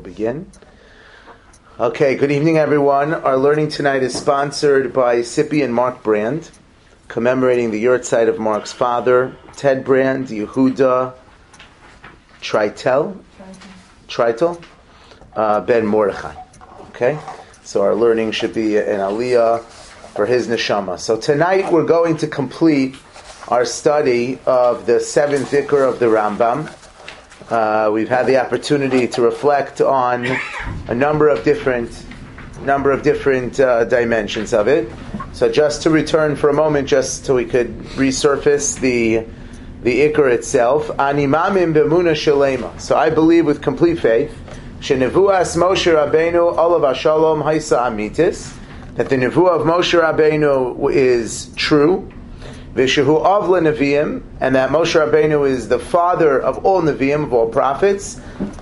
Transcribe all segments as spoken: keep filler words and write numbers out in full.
begin. Okay, good evening everyone. Our learning tonight is sponsored by Sippy and Mark Brand, commemorating the yahrzeit of Mark's father, Ted Brand, Yehuda Tritel, Tritel, uh, Ben Mordechai. Okay, so our learning should be an aliyah for his neshama. So tonight we're going to complete our study of the seventh Iker of the Rambam. Uh, we've had the opportunity to reflect on a number of different number of different uh, dimensions of it. So just to return for a moment, just so we could resurface the the Iker itself. Animamim b'emuna shalema. So I believe with complete faith, shenevuas Moshe Rabbeinu olav hashalom haisa amitis, that the nevuah of Moshe Rabbeinu is true. Vishahu avla neviim, and that Moshe Rabbeinu is the father of all neviim, of all prophets.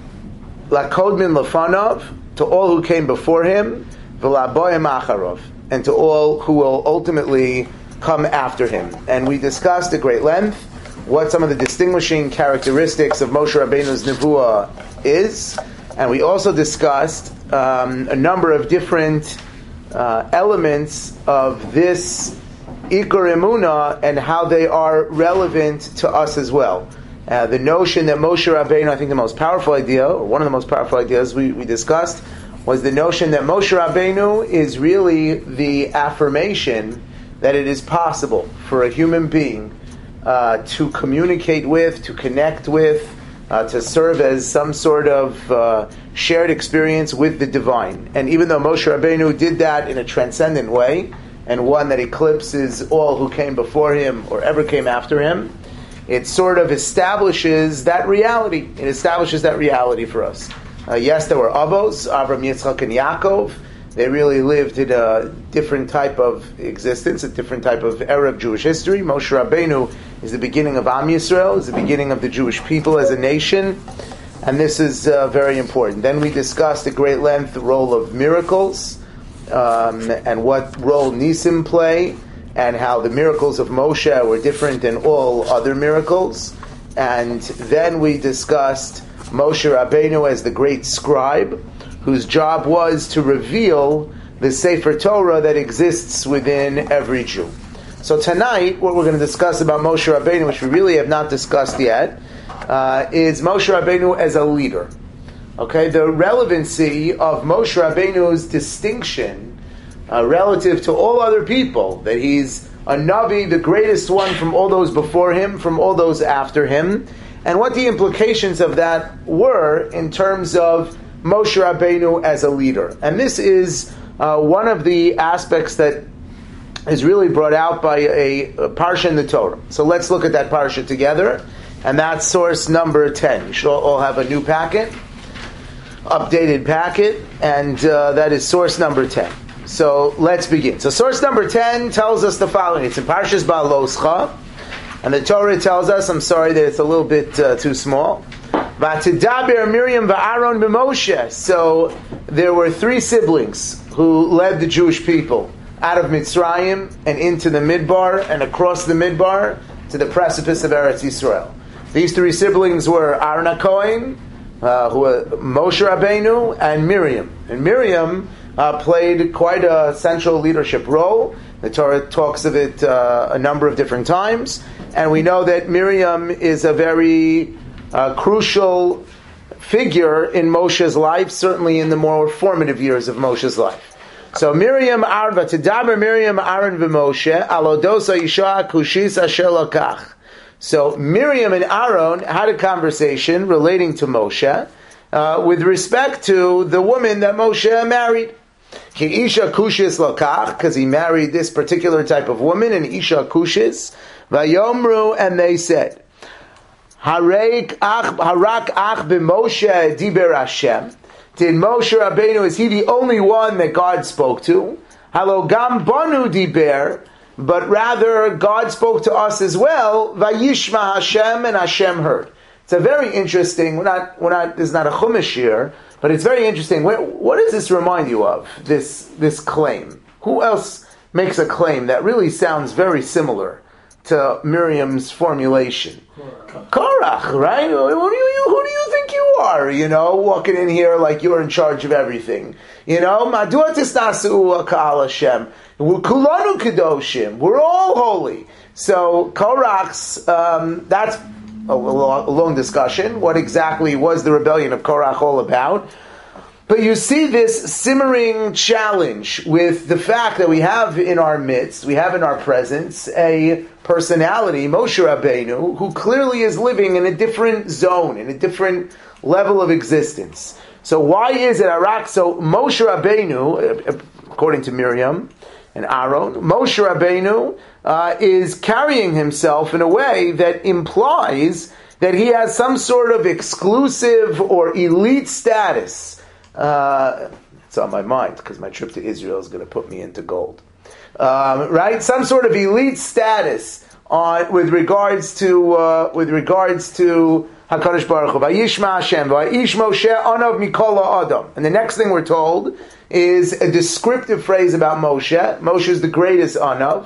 Lakodmin lefanov, to all who came before him. V'laboyim acharov, and to all who will ultimately come after him. And we discussed at great length what some of the distinguishing characteristics of Moshe Rabbeinu's nevuah is, and we also discussed um, a number of different uh, elements of this Iker Emunah and how they are relevant to us as well. Uh, the notion that Moshe Rabbeinu, I think the most powerful idea, or one of the most powerful ideas we, we discussed, was the notion that Moshe Rabbeinu is really the affirmation that it is possible for a human being uh, to communicate with, to connect with, uh, to serve as some sort of uh, shared experience with the divine. And even though Moshe Rabbeinu did that in a transcendent way, and one that eclipses all who came before him or ever came after him, it sort of establishes that reality. It establishes that reality for us. Uh, yes, there were Avos, Avram, Yitzchak, and Yaakov. They really lived in a different type of existence, a different type of era of Jewish history. Moshe Rabbeinu is the beginning of Am Yisrael, is the beginning of the Jewish people as a nation, and this is uh, very important. Then we discussed at great length the role of miracles, Um, and what role Nisim play, and how the miracles of Moshe were different than all other miracles. And then we discussed Moshe Rabbeinu as the great scribe, whose job was to reveal the Sefer Torah that exists within every Jew. So tonight, what we're going to discuss about Moshe Rabbeinu, which we really have not discussed yet, uh, is Moshe Rabbeinu as a leader. Okay, the relevancy of Moshe Rabbeinu's distinction uh, relative to all other people, that he's a Navi, the greatest one from all those before him, from all those after him, and what the implications of that were in terms of Moshe Rabbeinu as a leader. And this is uh, one of the aspects that is really brought out by a, a parsha in the Torah. So let's look at that parsha together, and that's source number ten. You should all, all have a new packet. Updated packet, and uh, that is source number ten. So let's begin. So source number ten tells us the following. It's in Parshas Ba'aloscha, and the Torah tells us, I'm sorry that it's a little bit uh, too small, V'atidaber Miriam v'Aaron b'Moshe. So there were three siblings who led the Jewish people out of Mitzrayim and into the Midbar and across the Midbar to the precipice of Eretz Yisrael. These three siblings were Aaron HaKohen, Uh, who were Moshe Rabbeinu, and Miriam. And Miriam uh, played quite a central leadership role. The Torah talks of it uh, a number of different times. And we know that Miriam is a very uh, crucial figure in Moshe's life, certainly in the more formative years of Moshe's life. So Miriam, Arva, Tidaber Miriam, Aaron v'Moshe, Alodosa Yisha Kushis Asher Lakach. So Miriam and Aaron had a conversation relating to Moshe uh, with respect to the woman that Moshe married. Ki Isha Kushis Lokach, because he married this particular type of woman, and Isha Kushis. Vayomru, and they said, Harak ach, harak ach b'Moshe diber Hashem. Did Moshe Rabbeinu, is he the only one that God spoke to? Halo gam banu diber. But rather, God spoke to us as well. Vayishma Hashem, and Hashem heard. It's a very interesting. We're not. We're not. There's not a chumash here, but it's very interesting. What, what does this remind you of? This this claim. Who else makes a claim that really sounds very similar to Miriam's formulation? Korach, right? Who do you? Who do you think you you are, you know, walking in here like you're in charge of everything. You know, Madua tisnasu ka'al Hashem. We're kulanu kedoshim. We're all holy. So Korach's, um, that's a, a long discussion. What exactly was the rebellion of Korach all about? But you see this simmering challenge with the fact that we have in our midst, we have in our presence, a personality, Moshe Rabbeinu, who clearly is living in a different zone, in a different level of existence. So why is it Arak? So Moshe Rabbeinu, according to Miriam and Aaron, Moshe Rabbeinu uh, is carrying himself in a way that implies that he has some sort of exclusive or elite status. Uh, it's on my mind because my trip to Israel is going to put me into gold, um, right? Some sort of elite status on with regards to uh, with regards to Hakadosh Baruch Hu. Vayishma Hashem, Vayish Moshe Anav Mikol Adam. And the next thing we're told is a descriptive phrase about Moshe. Moshe is the greatest Anav,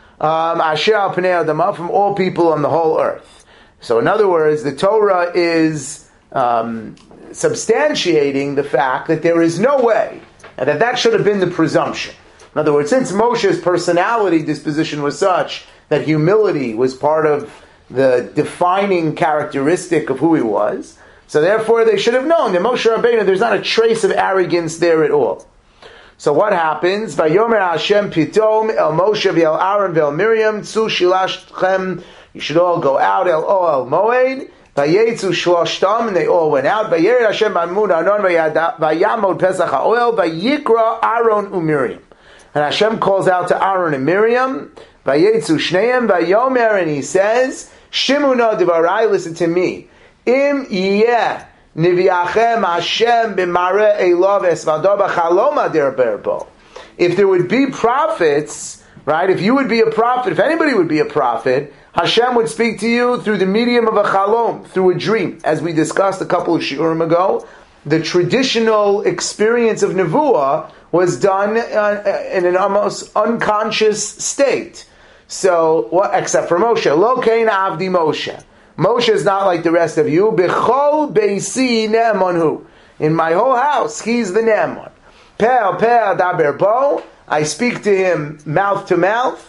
um, Asher al Pnei Adamah, from all people on the whole earth. So, in other words, the Torah is Um, substantiating the fact that there is no way, and that that should have been the presumption. In other words, since Moshe's personality disposition was such that humility was part of the defining characteristic of who he was, so therefore they should have known that Moshe Rabbeinu, there's not a trace of arrogance there at all. So what happens? Vayomer Hashem pitom el Moshe v'el Aaron v'el Miriam tzu shilashchem. You should all go out el Ohel Moed. Vayetzu shloshtam, and they all went out. Vayered Hashem b'Amun Anon vayamod Pesach HaOel vayikra Aaron uMiriam. And Hashem calls out to Aaron and Miriam. Vayetzu shneim vayomer, and he says, Shimuna devarai, listen to me. Im yeh niviachem Hashem b'mare elav esvado b'chalom ader berbo. If there would be prophets, right? If you would be a prophet, if anybody would be a prophet, Hashem would speak to you through the medium of a chalom, through a dream. As we discussed a couple of shiurim ago, the traditional experience of nevuah was done uh, in an almost unconscious state. So, what, except for Moshe. Lo kein avdi Moshe. Moshe is not like the rest of you. B'chol beisi ne'emonhu. In my whole house, he's the ne'emon. Pe'el pe'el daber bo. I speak to him mouth to mouth.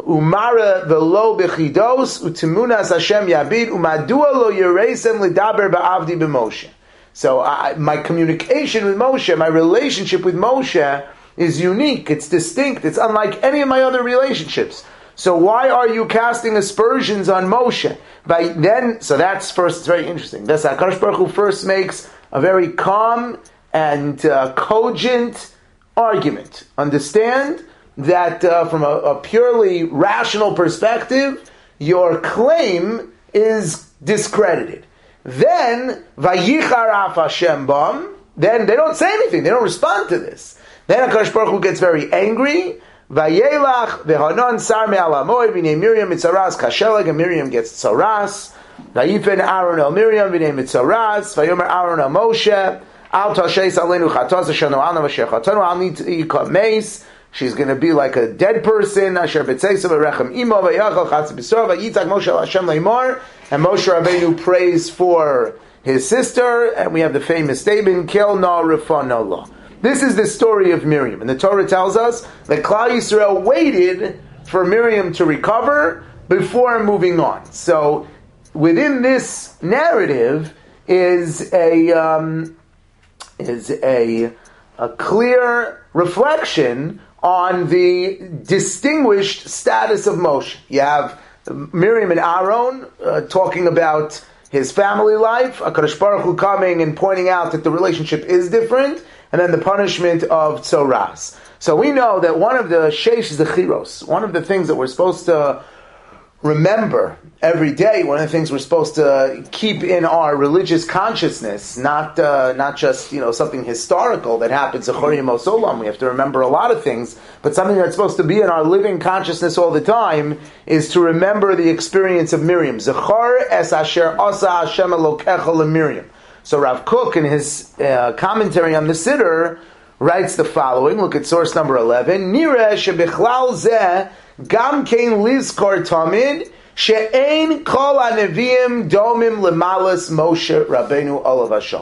Umara velo bechidos utimunas Hashem yabid umadua lo yeresem lidaber ba'avdi b'Moshe. So I, my communication with Moshe, my relationship with Moshe is unique. It's distinct. It's unlike any of my other relationships. So why are you casting aspersions on Moshe? By then, so that's first. It's very interesting. That's HaKadosh Baruch Hu first makes a very calm and uh, cogent argument. Understand that uh, from a, a purely rational perspective, your claim is discredited. Then, Vayicharaf Hashem bam, then they don't say anything, they don't respond to this. Then HaKadosh Baruch Hu gets very angry. Vayelach v'hanon sar me'al hamoed v'nei Miriam mitzaras kashelag, and Miriam gets tzaras. Vayifen Aaron el Miriam v'nei mitzaras. Vayomer Aaron el Moshe al tasheis aleinu chatos ashanu alna v'asher chatonu al nit'ika meis. She's going to be like a dead person. Asher b'tzeisa v'rechem imo v'yachal chatz b'sor v'yitzak Moshe al Hashem leimor. And Moshe Rabbeinu prays for his sister, and we have the famous statement, Kel na rifana lo. This is the story of Miriam. And the Torah tells us that Klal Yisrael waited for Miriam to recover before moving on. So within this narrative is a um, is a, a clear reflection on the distinguished status of Moshe. You have Miriam and Aaron uh, talking about his family life, HaKadosh Baruch Hu coming and pointing out that the relationship is different, and then the punishment of tzoras. So we know that one of the sheish zechiros, one of the things that we're supposed to remember every day, one of the things we're supposed to keep in our religious consciousness, not uh, not just, you know, something historical that happens Zechor Yemos Olam. We have to remember a lot of things, but something that's supposed to be in our living consciousness all the time is to remember the experience of Miriam. Zechor es asher asa Hashem Elokecha leMiriam. So Rav Kook, in his uh, commentary on the Siddur, writes the following. Look at source number eleven. Nireh shebichlal zeh gam kein lizkor tamid she'ein kol haneviim domim lemalas Moshe Rabbeinu olav hashem.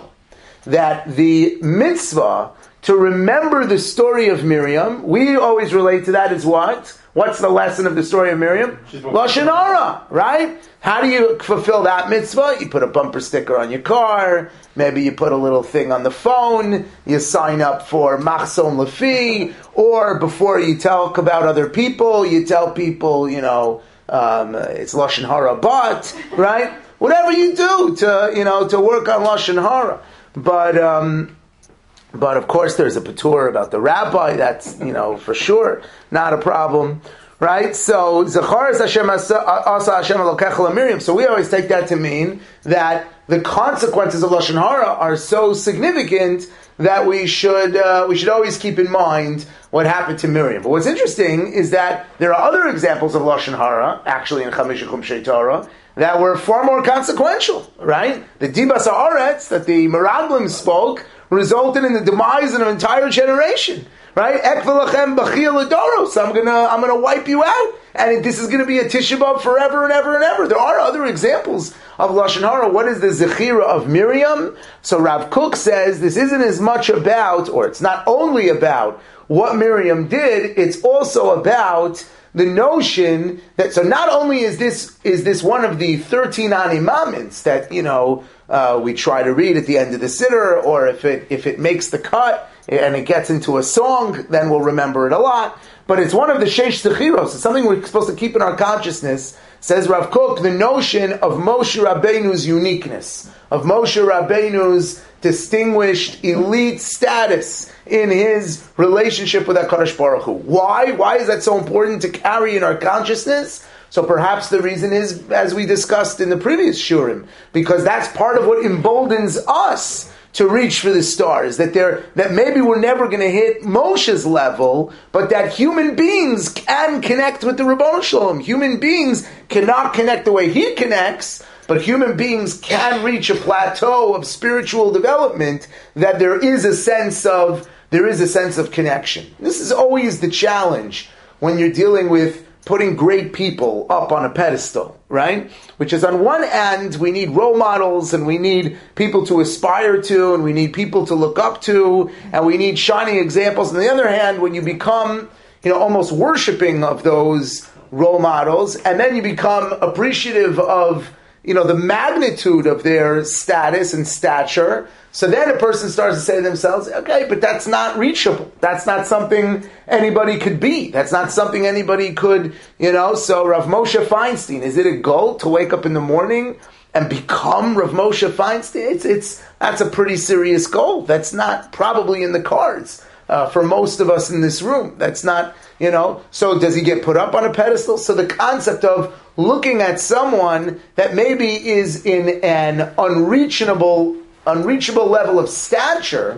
That the mitzvah to remember the story of Miriam, we always relate to that as what? What's the lesson of the story of Miriam? Lashon Hara, right? How do you fulfill that mitzvah? You put a bumper sticker on your car, maybe you put a little thing on the phone, you sign up for Machzon Lefi, or before you talk about other people, you tell people, you know, um, it's Lashon Hara, but, right? Whatever you do to, you know, to work on Lashon Hara. But, um, But of course, there's a patur about the rabbi. That's, you know, for sure not a problem, right? So Zacharas Hashem Asa Hashem Elokecha Miriam. So we always take that to mean that the consequences of Lashon Hara are so significant that we should uh, we should always keep in mind what happened to Miriam. But what's interesting is that there are other examples of Lashon Hara, actually in Chamisha Chumshei Torah, that were far more consequential, right? The Dibas Haaretz that the Meraglim spoke resulted in the demise of an entire generation, right? Ekvelachem b'chiyah l'doros. So I'm gonna, I'm gonna wipe you out, and this is gonna be a Tisha B'av forever and ever and ever. There are other examples of Lashon Hara. What is the Zechira of Miriam? So Rav Kook says this isn't as much about, or it's not only about what Miriam did, it's also about the notion that, so not only is this is this one of the thirteen animaments that, you know, uh, we try to read at the end of the siddur, or if it if it makes the cut and it gets into a song, then we'll remember it a lot. But it's one of the Sheish Zechiros. It's something we're supposed to keep in our consciousness. Says Rav Kook, the notion of Moshe Rabbeinu's uniqueness, of Moshe Rabbeinu's distinguished elite status in his relationship with HaKadosh Baruch Hu. Why? Why is that so important to carry in our consciousness? So perhaps the reason is, as we discussed in the previous Shurim, because that's part of what emboldens us to reach for the stars, that they're, that maybe we're never going to hit Moshe's level, but that human beings can connect with the Ribono Shel Olam. Human beings cannot connect the way he connects, but human beings can reach a plateau of spiritual development that there is a sense of, there is a sense of connection. This is always the challenge when you're dealing with putting great people up on a pedestal, right? Which is, on one end, we need role models, and we need people to aspire to, and we need people to look up to, and we need shining examples. On the other hand, when you become, you know, almost worshiping of those role models, and then you become appreciative of, you know, the magnitude of their status and stature, so then a person starts to say to themselves, okay, but that's not reachable. That's not something anybody could be. That's not something anybody could, you know. So Rav Moshe Feinstein, is it a goal to wake up in the morning and become Rav Moshe Feinstein? It's, it's, that's a pretty serious goal. That's not probably in the cards uh, for most of us in this room. That's not, you know. So does he get put up on a pedestal? So the concept of looking at someone that maybe is in an unreachable unreachable level of stature,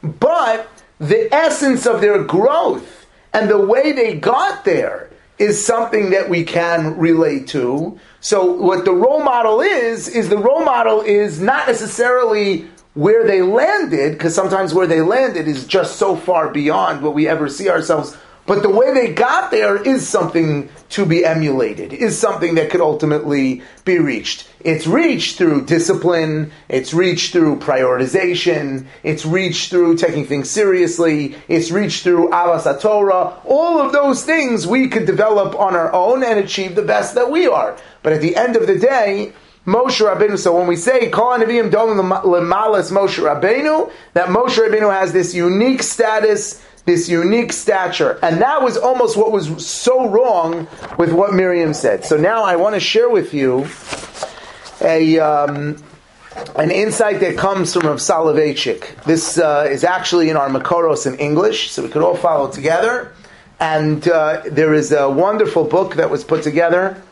but the essence of their growth and the way they got there is something that we can relate to. So what the role model is, is the role model is not necessarily where they landed, because sometimes where they landed is just so far beyond what we ever see ourselves. But the way they got there is something to be emulated, is something that could ultimately be reached. It's reached through discipline, it's reached through prioritization, it's reached through taking things seriously, it's reached through Avas HaTorah. All of those things we could develop on our own and achieve the best that we are. But at the end of the day, Moshe Rabbeinu, so when we say, Kol HaNeviim Domim Lemalas Moshe Rabbeinu, that Moshe Rabbeinu has this unique status, this unique stature. And that was almost what was so wrong with what Miriam said. So now I want to share with you a um, an insight that comes from Rav Soloveitchik. This uh, is actually in our Makoros in English, so we could all follow together. And uh, there is a wonderful book that was put together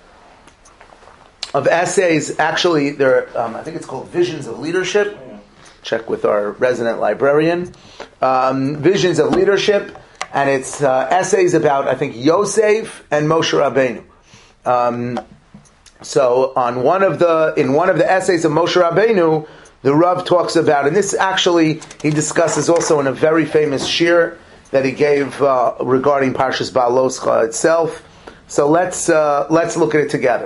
of essays. Actually, there, um, I think it's called Visions of Leadership. Check with our resident librarian. Um, Visions of Leadership, and it's uh, essays about, I think, Yosef and Moshe Rabbeinu. Um, so, on one of the in one of the essays of Moshe Rabbeinu, the Rav talks about, and this actually he discusses also in a very famous shir that he gave uh, regarding Parshas Baaloscha itself. So let's uh, let's look at it together.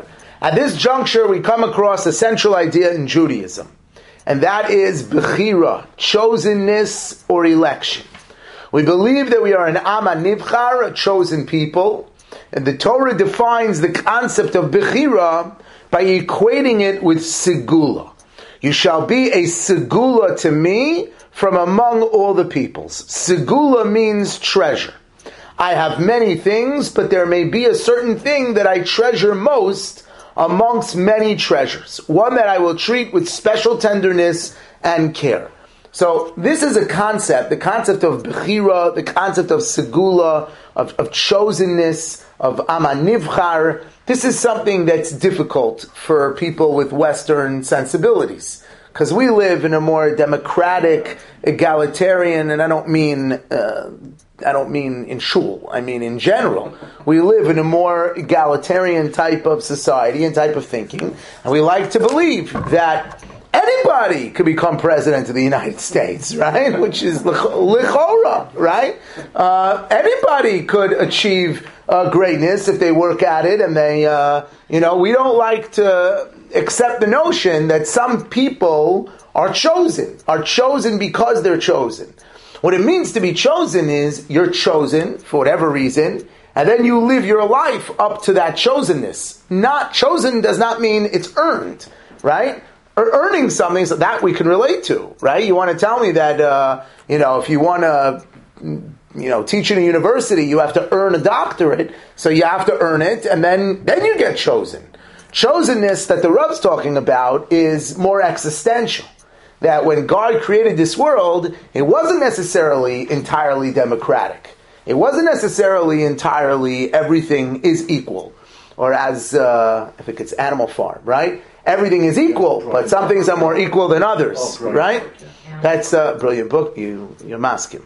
At this juncture, we come across a central idea in Judaism, and that is bechira, chosenness or election. We believe that we are an Am HaNivchar, a chosen people, and the Torah defines the concept of bechira by equating it with segula. You shall be a segula to me from among all the peoples. Segula means treasure. I have many things, but there may be a certain thing that I treasure most amongst many treasures. One that I will treat with special tenderness and care. So this is a concept, the concept of bechira, the concept of segula, of, of chosenness, of Am HaNivchar. This is something that's difficult for people with Western sensibilities, because we live in a more democratic, egalitarian, and I don't mean uh, I don't mean in shul, I mean in general. We live in a more egalitarian type of society and type of thinking, and we like to believe that anybody could become president of the United States, right? Which is lichora, right? Uh, anybody could achieve uh, greatness if they work at it, and they, uh, you know, we don't like to accept the notion that some people are chosen, are chosen because they're chosen. What it means to be chosen is you're chosen for whatever reason, and then you live your life up to that chosenness. Not chosen does not mean it's earned, right? Or earning something, so that we can relate to, right? You want to tell me that, uh, you know, if you want to, you know, teach in a university, you have to earn a doctorate, so you have to earn it, and then, then you get chosen. Chosenness that the Rav's talking about is more existential. That when God created this world, it wasn't necessarily entirely democratic. It wasn't necessarily entirely everything is equal. Or as, uh, I think it's Animal Farm, right? Everything is equal, but some things are more equal than others, right? That's a brilliant book. You, you're masking.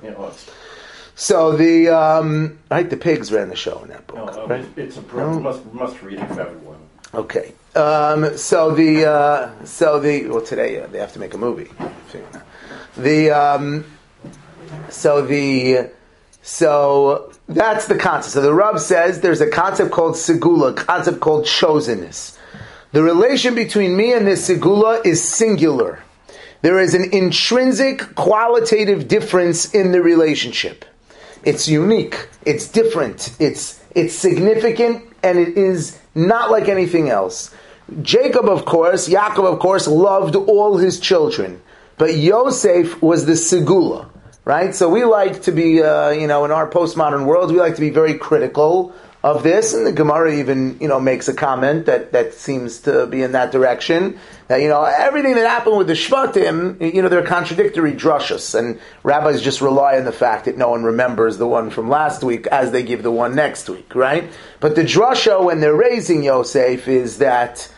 So the, um, right, the pigs ran the show in that book, no, right? It's a no? must, must read it for everyone. Okay. Um, so the uh, so the well today uh, they have to make a movie. The um, so the so that's the concept. So the Rav says there's a concept called segula, a concept called chosenness. The relation between me and this segula is singular. There is an intrinsic qualitative difference in the relationship. It's unique. It's different. It's it's significant, and it is not like anything else. Jacob, of course, Yaakov, of course, loved all his children, but Yosef was the segula, right? So we like to be, uh, you know, in our postmodern world, we like to be very critical of this, and the Gemara even, you know, makes a comment that, that seems to be in that direction. That, you know, everything that happened with the Shvatim, you know, they're contradictory drushas, and rabbis just rely on the fact that no one remembers the one from last week as they give the one next week, right? But the drusha when they're raising Yosef is that,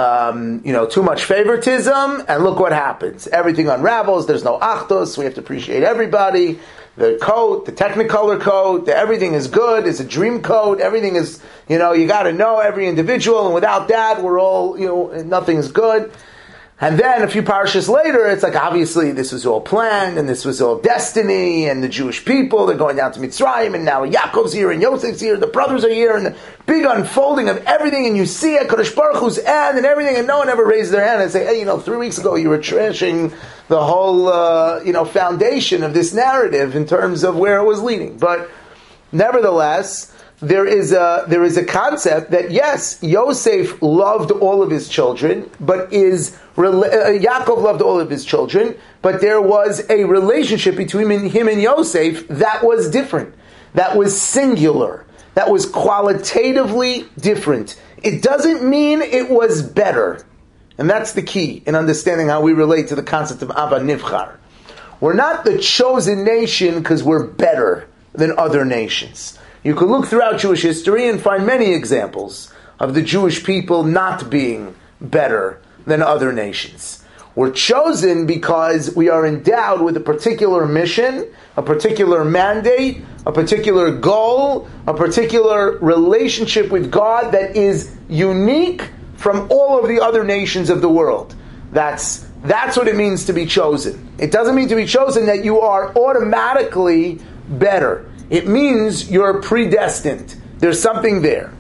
um, you know, too much favoritism, and look what happens. Everything unravels, there's no achdos, we have to appreciate everybody. The coat, the Technicolor coat, the, everything is good, it's a dream coat, everything is, you know, you got to know every individual, and without that, we're all, you know, nothing is good. And then a few parashas later, it's like, obviously, this was all planned, and this was all destiny, and the Jewish people, they're going down to Mitzrayim, and now Yaakov's here, and Yosef's here, the brothers are here, and the big unfolding of everything, and you see it, Kadosh Baruch Hu's end, and everything, and no one ever raised their hand and say, hey, you know, three weeks ago, you were trashing the whole, uh, you know, foundation of this narrative in terms of where it was leading. But nevertheless, there is a there is a concept that yes, Yosef loved all of his children, but is uh, Yaakov loved all of his children, but there was a relationship between him and Yosef that was different, that was singular, that was qualitatively different. It doesn't mean it was better. And that's the key in understanding how we relate to the concept of Am HaNivchar. We're not the chosen nation because we're better than other nations. You could look throughout Jewish history and find many examples of the Jewish people not being better than other nations. We're chosen because we are endowed with a particular mission, a particular mandate, a particular goal, a particular relationship with God that is unique from all of the other nations of the world. That's that's what it means to be chosen. It doesn't mean to be chosen that you are automatically better. It means you're predestined. There's something there.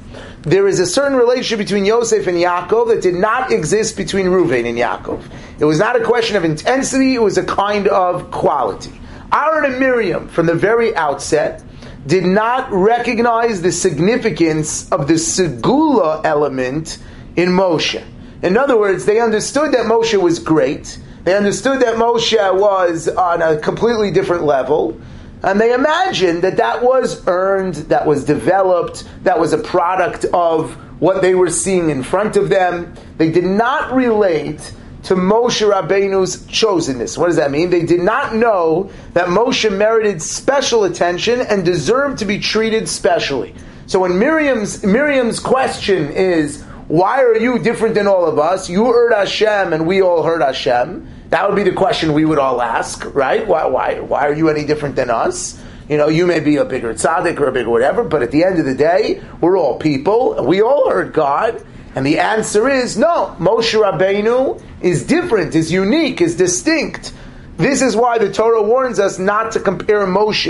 there is a certain relationship between Yosef and Yaakov that did not exist between Reuven and Yaakov. It was not a question of intensity, it was a kind of quality. Aaron and Miriam, from the very outset, did not recognize the significance of the segula element in Moshe. In other words, they understood that Moshe was great, they understood that Moshe was on a completely different level, and they imagined that that was earned, that was developed, that was a product of what they were seeing in front of them. They did not relate to Moshe Rabbeinu's chosenness. What does that mean? They did not know that Moshe merited special attention and deserved to be treated specially. So when Miriam's Miriam's question is, why are you different than all of us? You heard Hashem and we all heard Hashem. That would be the question we would all ask, right? Why, why, why are you any different than us? You know, you may be a bigger tzaddik or a bigger whatever, but at the end of the day, we're all people, and we all heard God. And the answer is, no, Moshe Rabbeinu is different, is unique, is distinct. This is why the Torah warns us not to compare Moshe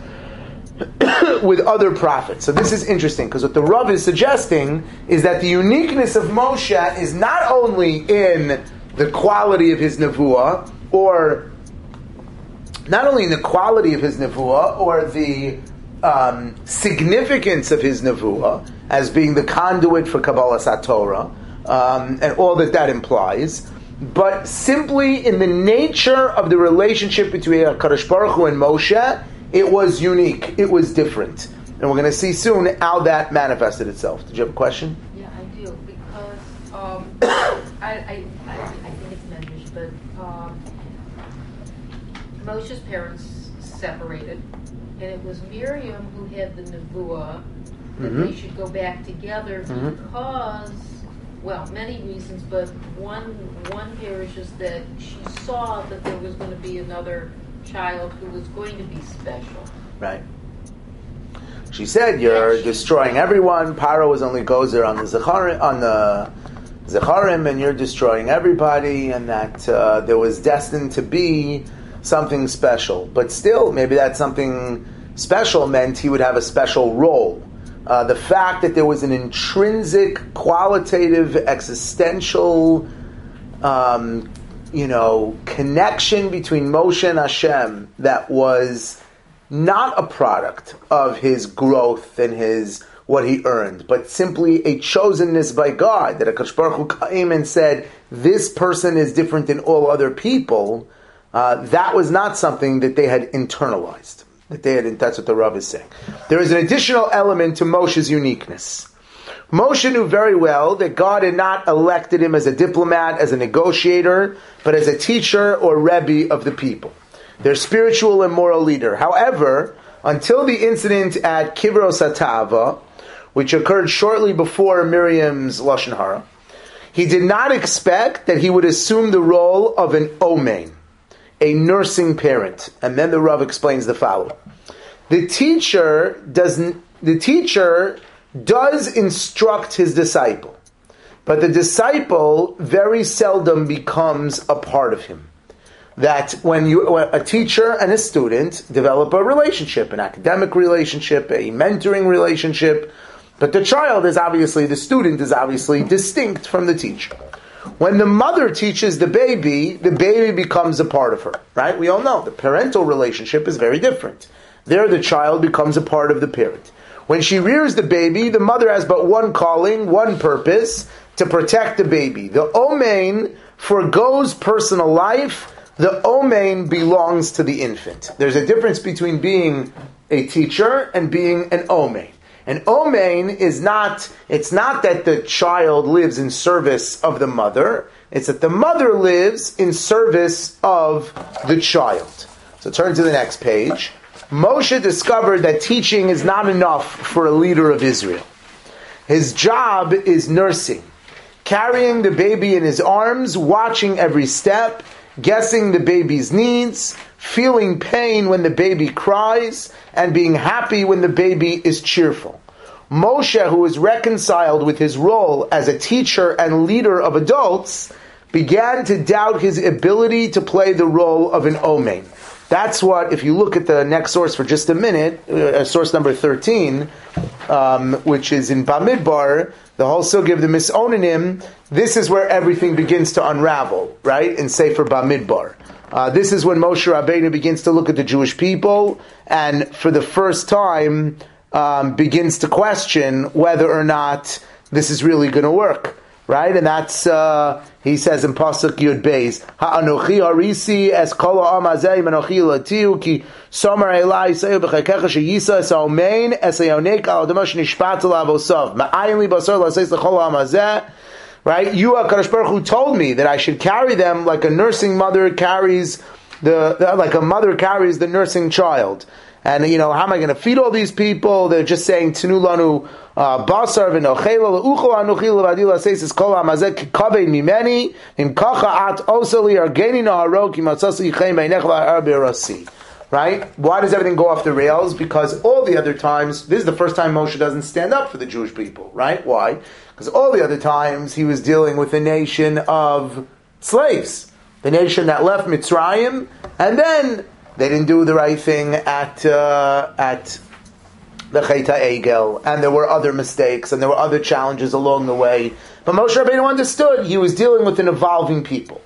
with other prophets. So this is interesting, because what the Rav is suggesting is that the uniqueness of Moshe is not only in the quality of his nevuah, or not only in the quality of his nevuah, or the um, significance of his nevuah, as being the conduit for Kabbalas HaTorah, um, and all that that implies, but simply in the nature of the relationship between HaKadosh Baruch Hu and Moshe, it was unique, it was different. And we're going to see soon how that manifested itself. Did you have a question? Yeah, I do, because um, I, I, I, I think it's medrash, but um, Moshe's parents separated, and it was Miriam who had the nevuah that mm-hmm. they should go back together mm-hmm. because, well, many reasons, but one one parish is that she saw that there was going to be another child who was going to be special. Right. She said, "You're she destroying said, everyone. Paro was only gozer on the Zecharim, on the Zecharim, and you're destroying everybody, and that uh, there was destined to be something special. But still, maybe that something special meant he would have a special role." Uh, the fact that there was an intrinsic, qualitative, existential, um, you know, connection between Moshe and Hashem that was not a product of his growth and his what he earned, but simply a chosenness by God. That HaKadosh Baruch Hu came and said, "This person is different than all other people." Uh, that was not something that they had internalized. That they had, that's what the Rav is saying. There is an additional element to Moshe's uniqueness. Moshe knew very well that God had not elected him as a diplomat, as a negotiator, but as a teacher or Rebbe of the people, their spiritual and moral leader. However, until the incident at Kivros HaTava, which occurred shortly before Miriam's Lashon Hara, he did not expect that he would assume the role of an omein, a nursing parent. And then the Rav explains the following. The teacher doesn't, the teacher does instruct his disciple, but the disciple very seldom becomes a part of him. That when you, when a teacher and a student develop a relationship, an academic relationship, a mentoring relationship, but the child is obviously, the student is obviously distinct from the teacher. When the mother teaches the baby, the baby becomes a part of her, right? We all know the parental relationship is very different. There the child becomes a part of the parent. When she rears the baby, the mother has but one calling, one purpose, to protect the baby. The omein forgoes personal life. The omein belongs to the infant. There's a difference between being a teacher and being an omein. An omein is not, it's not that the child lives in service of the mother, it's that the mother lives in service of the child. So turn to the next page. Moshe discovered that teaching is not enough for a leader of Israel. His job is nursing, carrying the baby in his arms, watching every step, guessing the baby's needs, feeling pain when the baby cries, and being happy when the baby is cheerful. Moshe, who was reconciled with his role as a teacher and leader of adults, began to doubt his ability to play the role of an omein. That's what, if you look at the next source for just a minute, uh, source number thirteen, um, which is in Bamidbar, the whole sugya of the Misonanim, this is where everything begins to unravel, right? In Sefer Bamidbar. Uh, this is when Moshe Rabbeinu begins to look at the Jewish people, and for the first time, um, begins to question whether or not this is really going to work. Right, and that's uh, he says in Pasuk Yud Beis, Ha'anochi harisi es kol ha'am hazeh manochi latiu ki somer elai sayu b'chakecha sheyisa es ha'omein es ha'yonek al adama shenishpat alav osav ma'ayin li basar l'asais l'chol ha'am hazeh. Right, you HaKadosh Baruch Hu told me that I should carry them like a nursing mother carries the, the like a mother carries the nursing child. And, you know, how am I going to feed all these people? They're just saying, Tenu lanu basar v'nochela l'uchel anuchi l'vadil ha'seisis kol ha'mazek kavei mimeni im kacha at oseli argeni naharo ki matzasi yichem beinech la'ar be'rasi. Right? Why does everything go off the rails? Because all the other times, this is the first time Moshe doesn't stand up for the Jewish people. Right? Why? Because all the other times he was dealing with a nation of slaves. The nation that left Mitzrayim, and then they didn't do the right thing at uh, at the Chet HaEgel, and there were other mistakes, and there were other challenges along the way. But Moshe Rabbeinu understood he was dealing with an evolving people.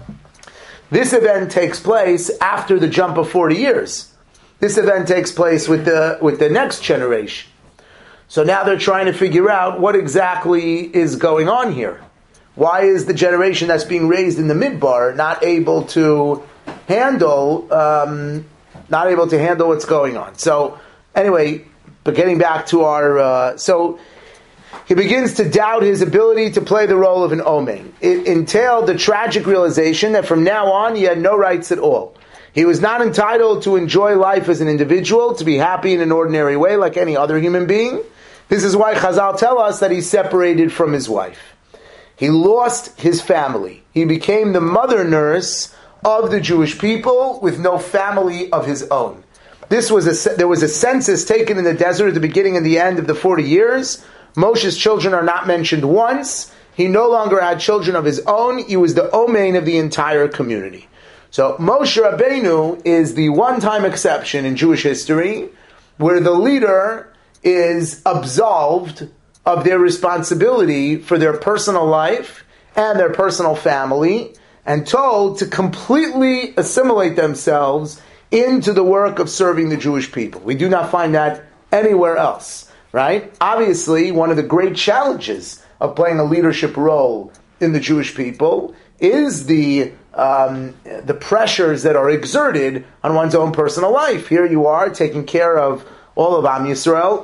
This event takes place after the jump of forty years. This event takes place with the with the next generation. So now they're trying to figure out what exactly is going on here. Why is the generation that's being raised in the Midbar not able to handle, um, not able to handle what's going on? So, anyway, but getting back to our, uh, so he begins to doubt his ability to play the role of an Omein. It entailed the tragic realization that from now on he had no rights at all. He was not entitled to enjoy life as an individual, to be happy in an ordinary way like any other human being. This is why Chazal tell us that he's separated from his wife. He lost his family. He became the mother nurse of the Jewish people with no family of his own. This was a, there was a census taken in the desert at the beginning and the end of the forty years. Moshe's children are not mentioned once. He no longer had children of his own. He was the Omein of the entire community. So Moshe Rabbeinu is the one-time exception in Jewish history where the leader is absolved of their responsibility for their personal life and their personal family, and told to completely assimilate themselves into the work of serving the Jewish people. We do not find that anywhere else, right? Obviously, one of the great challenges of playing a leadership role in the Jewish people is the um, the pressures that are exerted on one's own personal life. Here you are taking care of all of Am Yisrael,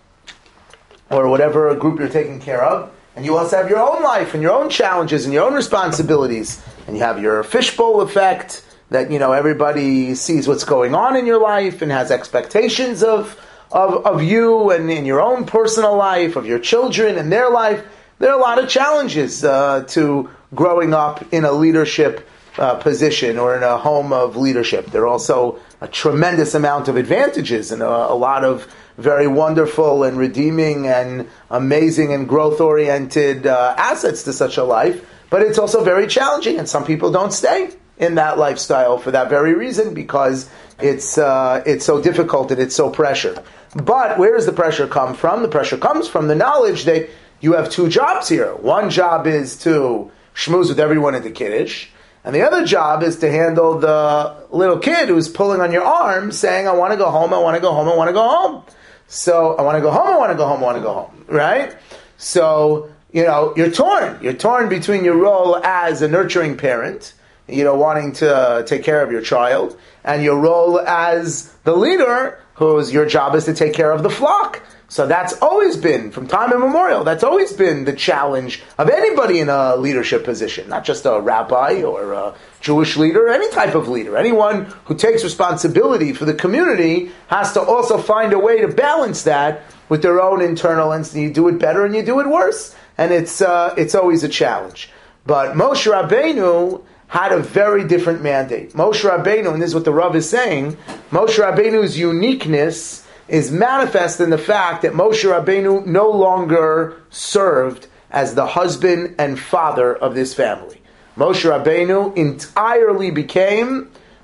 or whatever group you're taking care of, and you also have your own life and your own challenges and your own responsibilities, and you have your fishbowl effect that, you know, everybody sees what's going on in your life and has expectations of of, of you and in your own personal life, of your children and their life. There are a lot of challenges uh, to growing up in a leadership uh, position or in a home of leadership. There are also a tremendous amount of advantages and a, a lot of very wonderful and redeeming and amazing and growth-oriented uh, assets to such a life, but it's also very challenging, and some people don't stay in that lifestyle for that very reason, because it's uh, it's so difficult and it's so pressured. But where does the pressure come from? The pressure comes from the knowledge that you have two jobs here. One job is to schmooze with everyone at the Kiddush, and the other job is to handle the little kid who's pulling on your arm saying, I want to go home, I want to go home, I want to go home. So, I want to go home, I want to go home, I want to go home, right? So, you know, you're torn. You're torn between your role as a nurturing parent, you know, wanting to take care of your child, and your role as the leader, whose your job is to take care of the flock. So that's always been, from time immemorial, that's always been the challenge of anybody in a leadership position, not just a rabbi or a Jewish leader, any type of leader. Anyone who takes responsibility for the community has to also find a way to balance that with their own internal, and you do it better and you do it worse. And it's uh, it's always a challenge. But Moshe Rabbeinu had a very different mandate. Moshe Rabbeinu, and this is what the Rav is saying, Moshe Rabbeinu's uniqueness is manifest in the fact that Moshe Rabbeinu no longer served as the husband and father of this family. Moshe Rabbeinu entirely became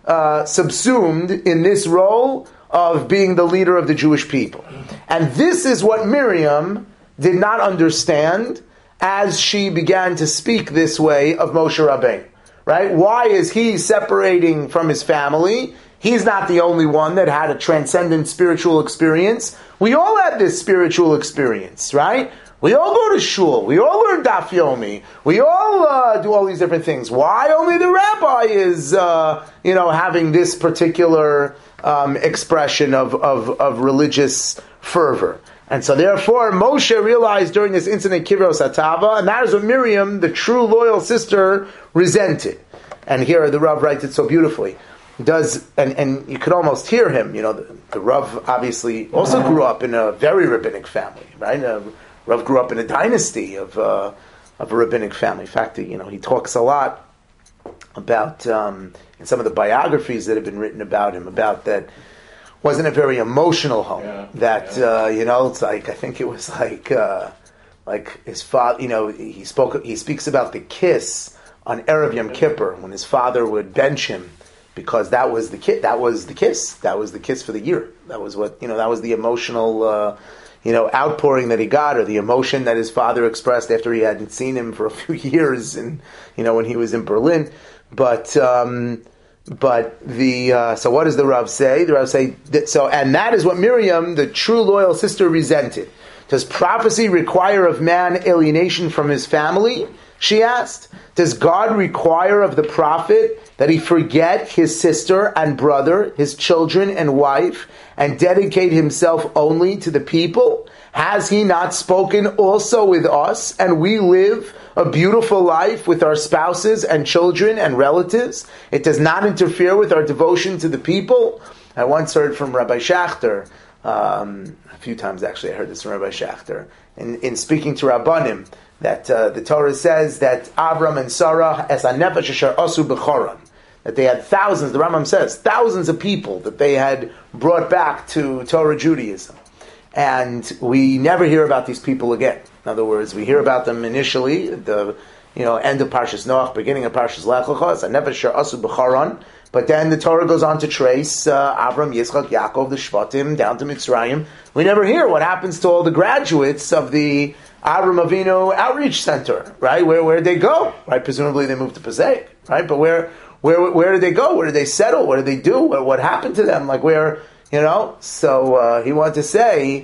uh, subsumed in this role of being the leader of the Jewish people. And this is what Miriam did not understand as she began to speak this way of Moshe Rabbeinu. Right? Why is he separating from his family? He's not the only one that had a transcendent spiritual experience. We all had this spiritual experience, right? We all go to shul. We all learn daf yomi. We all uh, do all these different things. Why only the rabbi is, uh, you know, having this particular um, expression of, of, of religious fervor? And so therefore, Moshe realized during this incident, Kivros Hatava, and that is what Miriam, the true loyal sister, resented. And here the Rav writes it so beautifully. Does and, and you could almost hear him. You know, the, the Rav obviously also grew up in a very rabbinic family, right? Uh, Rav grew up in a dynasty of uh, of a rabbinic family. In fact, you know, he talks a lot about um, in some of the biographies that have been written about him about that. Wasn't a very emotional home. Yeah, that yeah. Uh, you know, it's like I think it was like uh, like his father. You know, he spoke. He speaks about the kiss on Erev Yom Kippur when his father would bench him because that was the ki- That was the kiss. That was the kiss for the year. That was what you know. That was the emotional uh, you know outpouring that he got, or the emotion that his father expressed after he hadn't seen him for a few years, and you know when he was in Berlin. But. Um, But the uh, so what does the Rav say? The Rav say that, so, and that is what Miriam, the true loyal sister, resented. Does prophecy require of man alienation from his family? She asked. Does God require of the prophet that he forget his sister and brother, his children and wife, and dedicate himself only to the people? Has he not spoken also with us, and we live a beautiful life with our spouses and children and relatives? It does not interfere with our devotion to the people. I once heard from Rabbi Schachter, um, a few times actually I heard this from Rabbi Schachter, in, in speaking to Rabbanim, that uh, the Torah says that Avram and Sarah, as a nefesh asher asu b'choron, that they had thousands, the Rambam says, thousands of people that they had brought back to Torah Judaism. And we never hear about these people again. In other words, we hear about them initially, at the you know end of Parshas Noach, beginning of Parshas Lech Lecha, and never share asu b'charon. But then the Torah goes on to trace uh, Avram, Yitzchak, Yaakov, the Shvatim, down to Mitzrayim. We never hear what happens to all the graduates of the Avram Avinu Outreach Center, right? Where where did they go? Right? Presumably they moved to Passaic, right? But where where where did they go? Where did they settle? What did they do? What, what happened to them? Like where? You know, so uh, he wanted to say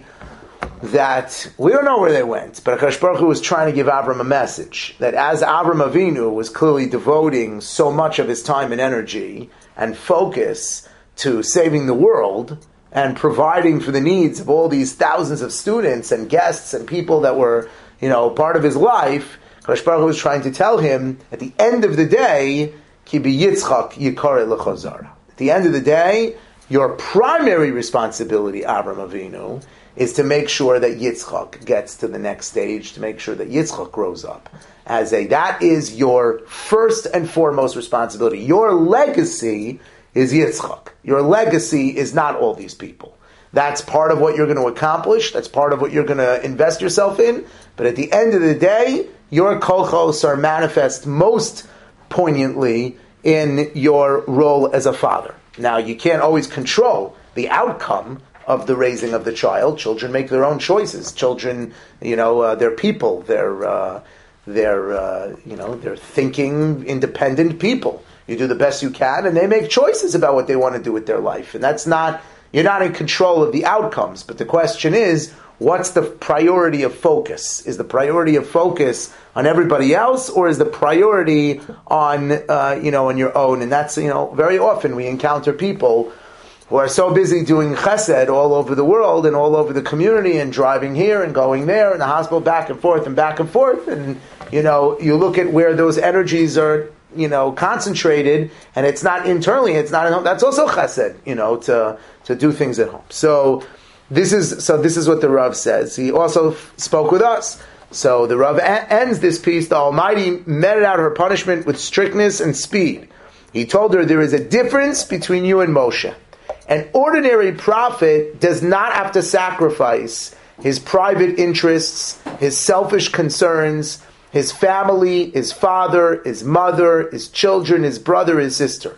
that we don't know where they went, but HaKadosh Baruch Hu was trying to give Avram a message that as Avram Avinu was clearly devoting so much of his time and energy and focus to saving the world and providing for the needs of all these thousands of students and guests and people that were, you know, part of his life, HaKadosh Baruch Hu was trying to tell him at the end of the day, Ki bi Yitzchak yikare l'chazara. At the end of the day, your primary responsibility, Avram Avinu, is to make sure that Yitzchak gets to the next stage, to make sure that Yitzchak grows up. As a, that is your first and foremost responsibility. Your legacy is Yitzchak. Your legacy is not all these people. That's part of what you're going to accomplish. That's part of what you're going to invest yourself in. But at the end of the day, your kolchos are manifest most poignantly in your role as a father. Now, you can't always control the outcome of the raising of the child. Children make their own choices. Children, you know, uh, they're people. They're, uh, they're, uh, you know, they're thinking, independent people. You do the best you can, and they make choices about what they want to do with their life. And that's not, you're not in control of the outcomes. But the question is, what's the priority of focus? Is the priority of focus on everybody else, or is the priority on, uh, you know, on your own? And that's, you know, very often we encounter people who are so busy doing chesed all over the world and all over the community and driving here and going there and the hospital back and forth and back and forth. And, you know, you look at where those energies are, you know, concentrated, and it's not internally, it's not at home. That's also chesed, you know, to, to do things at home. So, This is so. This is what the Rav says. He also f- spoke with us. So the Rav a- ends this piece. The Almighty meted out her punishment with strictness and speed. He told her there is a difference between you and Moshe. An ordinary prophet does not have to sacrifice his private interests, his selfish concerns, his family, his father, his mother, his children, his brother, his sister.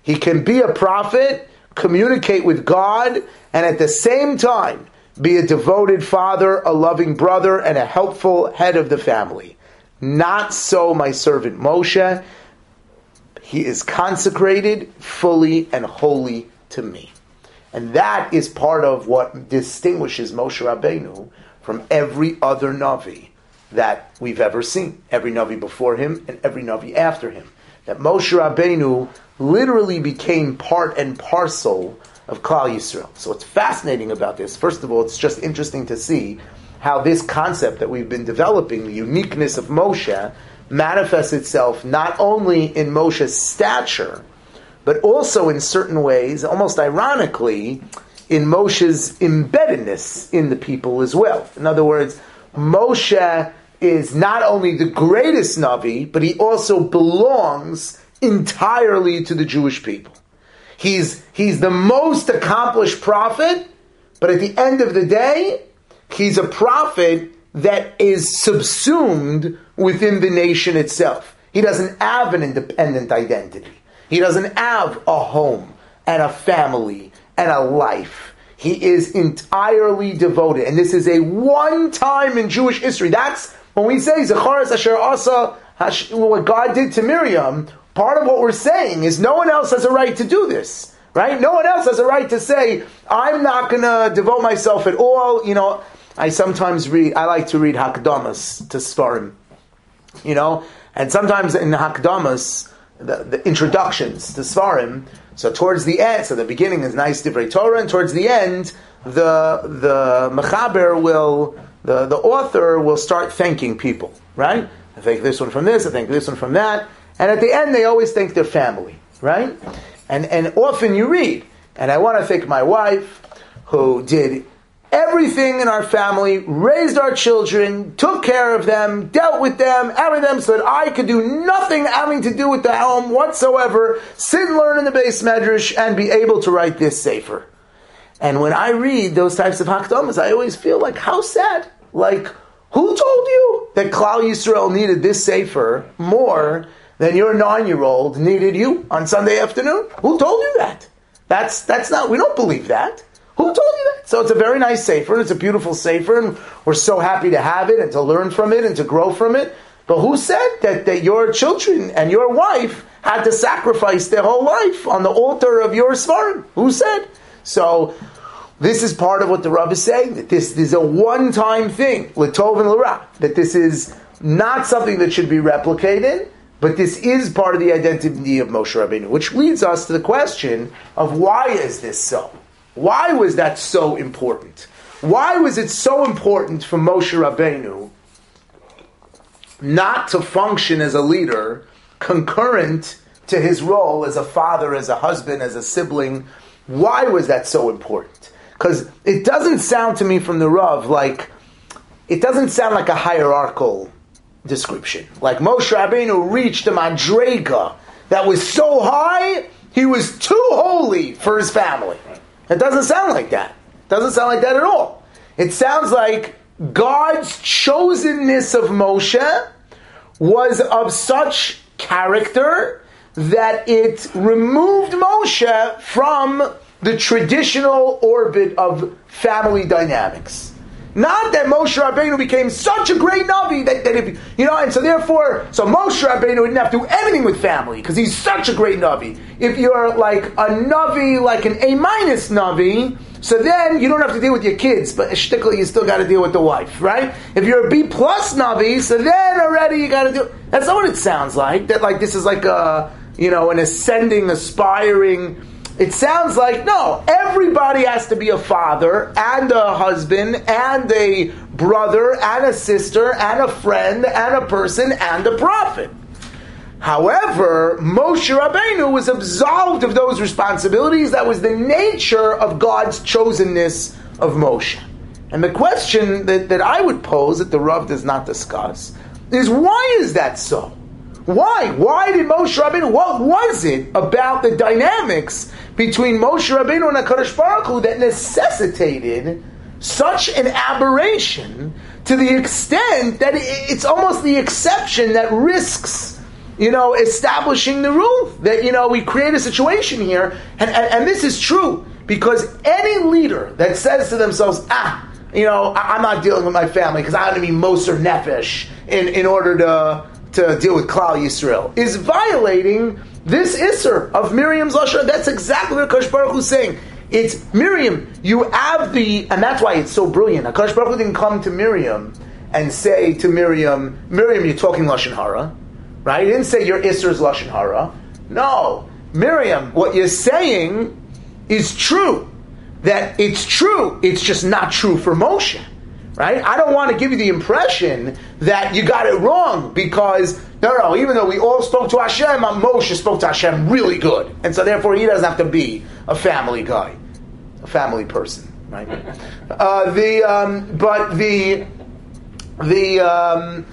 He can be a prophet, communicate with God, and at the same time be a devoted father, a loving brother, and a helpful head of the family. Not so my servant Moshe. He is consecrated fully and wholly to me. And that is part of what distinguishes Moshe Rabbeinu from every other Navi that we've ever seen. Every Navi before him and every Navi after him. That Moshe Rabbeinu literally became part and parcel of Klal Yisrael. So what's fascinating about this, first of all, it's just interesting to see how this concept that we've been developing, the uniqueness of Moshe, manifests itself not only in Moshe's stature, but also in certain ways, almost ironically, in Moshe's embeddedness in the people as well. In other words, Moshe is not only the greatest Navi, but he also belongs entirely to the Jewish people. He's, he's the most accomplished prophet, but at the end of the day, he's a prophet that is subsumed within the nation itself. He doesn't have an independent identity. He doesn't have a home and a family and a life. He is entirely devoted. And this is a one time in Jewish history. That's when we say Zecharas Asher Asa, what God did to Miriam. Part of what we're saying is no one else has a right to do this, right? No one else has a right to say, I'm not going to devote myself at all. You know, I sometimes read, I like to read Hakdamas to Sfarim, you know, and sometimes in Hakdamas, the, the introductions to Sfarim, so towards the end, so the beginning is nice Divrei Torah, and towards the end, the the Mechaber will, the, the author will start thanking people, right? I thank this one from this, I thank this one from that. And at the end, they always thank their family, right? And and often you read, and I want to thank my wife, who did everything in our family, raised our children, took care of them, dealt with them, everything them, so that I could do nothing having to do with the home whatsoever, sit and learn in the Beis Medrash, and be able to write this sefer. And when I read those types of hakdamas, I always feel like, how sad. Like, who told you that Klal Yisrael needed this sefer more than your nine-year-old needed you on Sunday afternoon? Who told you that? That's that's not, we don't believe that. Who told you that? So it's a very nice sefer, and it's a beautiful sefer, and we're so happy to have it, and to learn from it, and to grow from it. But who said that, that your children and your wife had to sacrifice their whole life on the altar of your Svarim? Who said? So this is part of what the Rav is saying, that this, this is a one-time thing, l'tov and l'ra, that this is not something that should be replicated, but this is part of the identity of Moshe Rabbeinu, which leads us to the question of why is this so? Why was that so important? Why was it so important for Moshe Rabbeinu not to function as a leader concurrent to his role as a father, as a husband, as a sibling? Why was that so important? Because it doesn't sound to me from the Rav like, it doesn't sound like a hierarchical description. Like Moshe Rabbeinu reached a madrega that was so high, he was too holy for his family. It doesn't sound like that. It doesn't sound like that at all. It sounds like God's chosenness of Moshe was of such character that it removed Moshe from the traditional orbit of family dynamics. Not that Moshe Rabbeinu became such a great Navi that, that if, you know, and so therefore, so Moshe Rabbeinu didn't have to do anything with family because he's such a great Navi. If you're like a Navi, like an A-minus Navi, so then you don't have to deal with your kids, but shtickly you still got to deal with the wife, right? If you're a B-plus Navi, so then already you got to do, that's not what it sounds like, that like this is like a, you know, an ascending, aspiring. It sounds like, no, everybody has to be a father, and a husband, and a brother, and a sister, and a friend, and a person, and a prophet. However, Moshe Rabbeinu was absolved of those responsibilities. That was the nature of God's chosenness of Moshe. And the question that, that I would pose, that the Rav does not discuss, is why is that so? Why? Why did Moshe Rabbeinu, what was it about the dynamics between Moshe Rabbeinu and HaKadosh Baruch Hu that necessitated such an aberration to the extent that it's almost the exception that risks, you know, establishing the rule that, you know, we create a situation here, and, and, and this is true, because any leader that says to themselves, ah, you know, I, I'm not dealing with my family because I have to be Moser Nefesh in, in order to, to deal with Klal Yisrael, is violating this Isser of Miriam's Lashon. That's exactly what Akash Baruch Hu is saying. It's Miriam, you have the, and that's why it's so brilliant. Akash Baruch Hu didn't come to Miriam and say to Miriam, Miriam, you're talking Lashon Hara, right? He didn't say your Isser is Lashon Hara. No, Miriam, what you're saying is true. That it's true, it's just not true for Moshe, right? I don't want to give you the impression that you got it wrong, because, no, no, even though we all spoke to Hashem, Moshe spoke to Hashem really good. And so therefore he doesn't have to be a family guy, a family person, right? Uh, the, um, but the, the, um,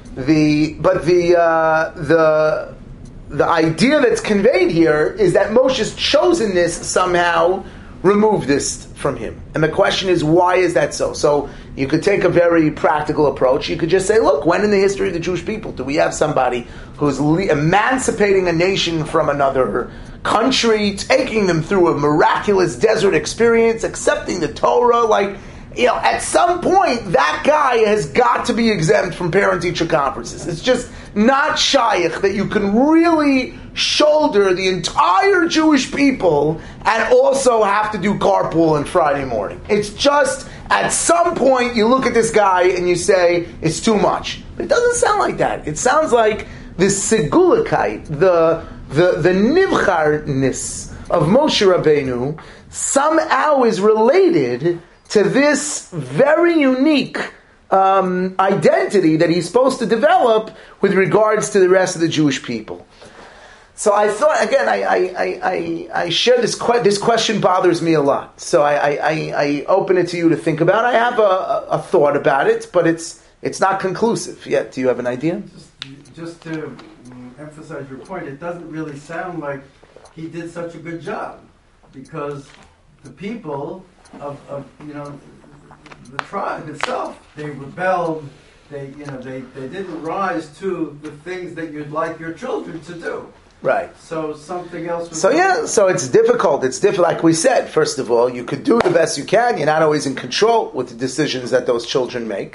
the, but the, uh, the, the idea that's conveyed here is that Moshe's chosen this somehow, remove this from him. And the question is, why is that so? So you could take a very practical approach. You could just say, look, when in the history of the Jewish people do we have somebody who's le- emancipating a nation from another country, taking them through a miraculous desert experience, accepting the Torah? Like, you know, at some point, that guy has got to be exempt from parent-teacher conferences. It's just not shaykh that you can really shoulder the entire Jewish people and also have to do carpool on Friday morning. It's just, at some point, you look at this guy and you say, it's too much. But it doesn't sound like that. It sounds like the segulakite, the, the, the nivcharness of Moshe Rabbeinu somehow is related to this very unique um, identity that he's supposed to develop with regards to the rest of the Jewish people. So I thought, again, I I, I, I, I share this que- this question bothers me a lot. So I, I, I, I open it to you to think about. I have a, a, a thought about it, but it's it's not conclusive yet. Do you have an idea? Just, just to um, emphasize your point, it doesn't really sound like he did such a good job, because the people of, of you know, the tribe itself, they rebelled. They you know they, they didn't rise to the things that you'd like your children to do. Right. So something else was... So yeah, so it's difficult. It's difficult. Like we said, first of all, you could do the best you can. You're not always in control with the decisions that those children make.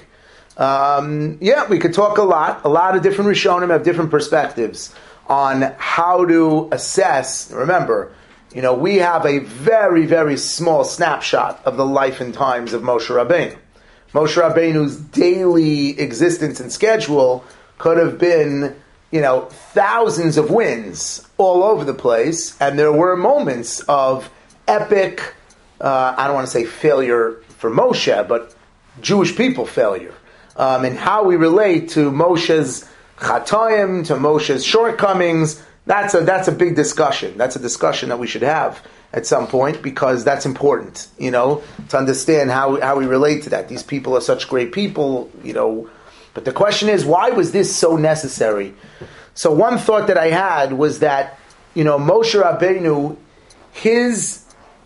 Um, yeah, we could talk a lot. A lot of different Rishonim have different perspectives on how to assess. Remember, you know, we have a very, very small snapshot of the life and times of Moshe Rabbeinu. Moshe Rabbeinu's daily existence and schedule could have been, you know, thousands of wins all over the place, and there were moments of epic, uh, I don't want to say failure for Moshe, but Jewish people failure, um, and how we relate to Moshe's chatoim, to Moshe's shortcomings. That's a that's a big discussion. That's a discussion that we should have at some point, because that's important, you know, to understand how how we relate to that. These people are such great people, you know. But the question is, why was this so necessary? So one thought that I had was that, you know, Moshe Rabbeinu, his,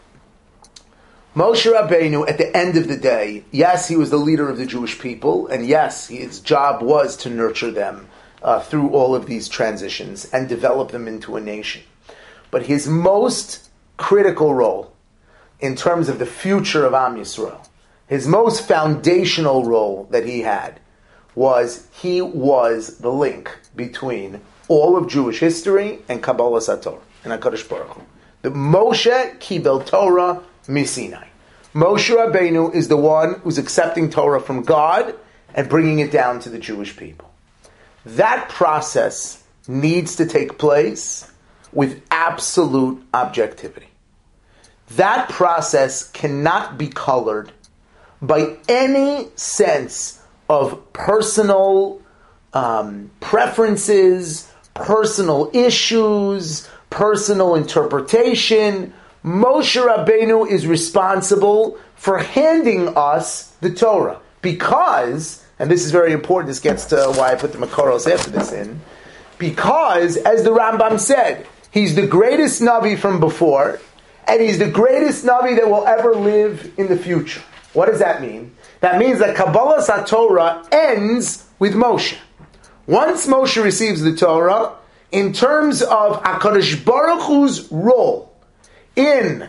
Moshe Rabbeinu, at the end of the day, yes, he was the leader of the Jewish people, and yes, his job was to nurture them uh, through all of these transitions and develop them into a nation. But his most critical role in terms of the future of Am Yisrael, his most foundational role that he had, was he was the link between all of Jewish history and Kabbalah Sator and HaKadosh Baruch Hu. The Moshe Kibel Torah Misinai. Moshe Rabbeinu is the one who's accepting Torah from God and bringing it down to the Jewish people. That process needs to take place with absolute objectivity. That process cannot be colored by any sense of personal um, preferences, personal issues, personal interpretation. Moshe Rabbeinu is responsible for handing us the Torah. Because, and this is very important, this gets to why I put the Makoros after this in, because, as the Rambam said, he's the greatest Navi from before, and he's the greatest Navi that will ever live in the future. What does that mean? That means that Kabbalah Satorah ends with Moshe. Once Moshe receives the Torah, in terms of HaKadosh Baruch Hu's role in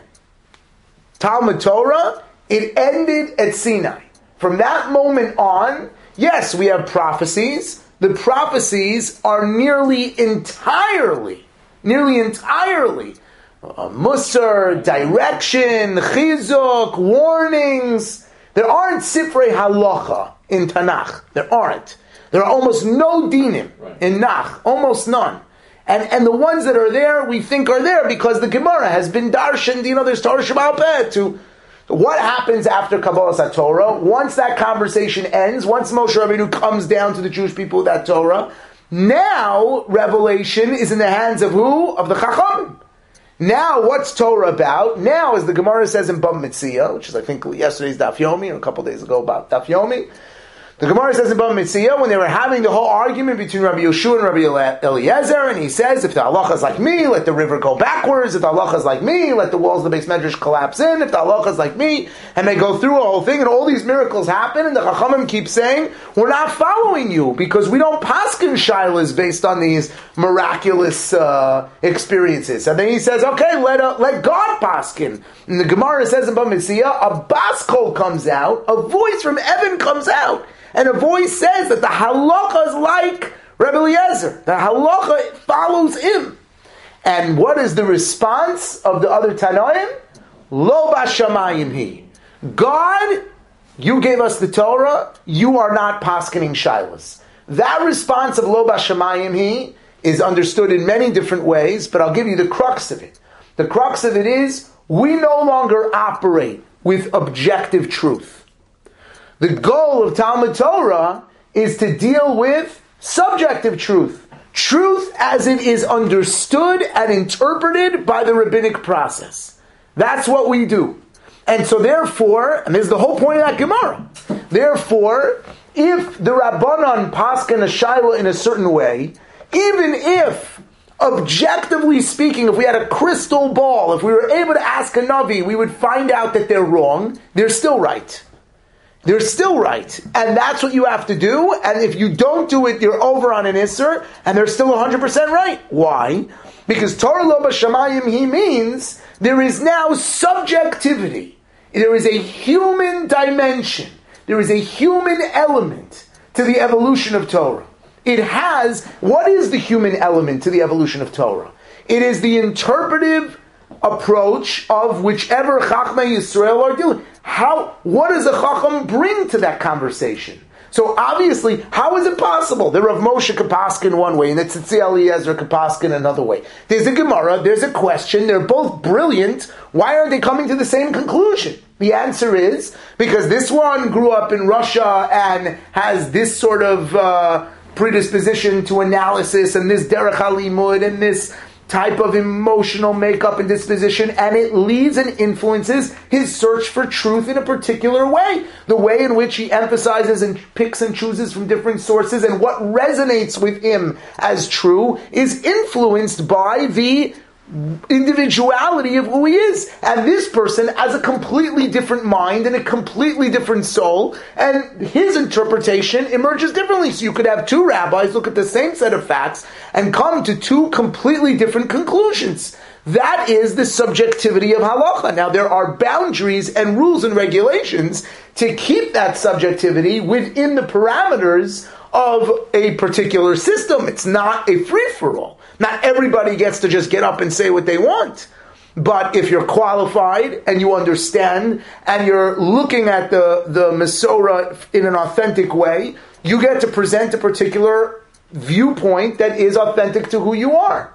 Talmud Torah, it ended at Sinai. From that moment on, yes, we have prophecies. The prophecies are nearly entirely, nearly entirely uh, Musar, direction, chizuk, warnings. There aren't Sifrei Halacha in Tanakh. There aren't. There are almost no dinim right. in Nach, almost none. And and the ones that are there, we think are there because the Gemara has been darshaned, you know, there's Torah Sheba'al Peh to what happens after Kabbalas HaTorah. Once that conversation ends, once Moshe Rabbeinu comes down to the Jewish people with that Torah, now revelation is in the hands of who? Of the Chachamim. Now, what's Torah about? Now, as the Gemara says in Bava Metzia, which is, I think, yesterday's Daf Yomi, or a couple days ago about Daf Yomi, the Gemara says in Bava Metzia, when they were having the whole argument between Rabbi Yeshua and Rabbi Eliezer, and he says, if the halacha is like me, let the river go backwards. If the halacha is like me, let the walls of the Beis Medrash collapse in. If the halacha is like me, and they go through a whole thing, and all these miracles happen, and the Chachamim keep saying, we're not following you, because we don't paskin shilas based on these miraculous uh, experiences. And then he says, okay, let uh, let God paskin. And the Gemara says in Bava Metzia, a bas kol comes out, a voice from heaven comes out, and a voice says that the halacha is like Rebbe Eliezer. The halacha follows him. And what is the response of the other Tanoim? Lo b'shamayim hi. God, you gave us the Torah, you are not paskening shilas. That response of Lo b'shamayim hi is understood in many different ways, but I'll give you the crux of it. The crux of it is, we no longer operate with objective truth. The goal of Talmud Torah is to deal with subjective truth. Truth as it is understood and interpreted by the rabbinic process. That's what we do. And so therefore, and this is the whole point of that Gemara, therefore, if the Rabbanan paskin a shayla in a certain way, even if, objectively speaking, if we had a crystal ball, if we were able to ask a Navi, we would find out that they're wrong, they're still right. They're still right. And that's what you have to do. And if you don't do it, you're over on an Isser, and they're still one hundred percent right. Why? Because Torah Lo B'Shamayim, he means there is now subjectivity. There is a human dimension. There is a human element to the evolution of Torah. It has, what is the human element to the evolution of Torah? It is the interpretive approach of whichever Chachmei Yisrael are doing. How, what does a Chacham bring to that conversation? So obviously, how is it possible that Rav Moshe could paskin one way and that Tzitzi Eliezer could paskin another way? There's a Gemara, there's a question, they're both brilliant. Why aren't they coming to the same conclusion? The answer is, because this one grew up in Russia and has this sort of uh, predisposition to analysis and this derech halimud and this type of emotional makeup and disposition, and it leads and influences his search for truth in a particular way. The way in which he emphasizes and picks and chooses from different sources, and what resonates with him as true is influenced by the individuality of who he is. And this person has a completely different mind and a completely different soul, and his interpretation emerges differently. So you could have two rabbis look at the same set of facts and come to two completely different conclusions. That is the subjectivity of halacha. Now there are boundaries and rules and regulations to keep that subjectivity within the parameters of a particular system. It's not a free-for-all. Not everybody gets to just get up and say what they want. But if you're qualified and you understand and you're looking at the, the Masorah in an authentic way, you get to present a particular viewpoint that is authentic to who you are.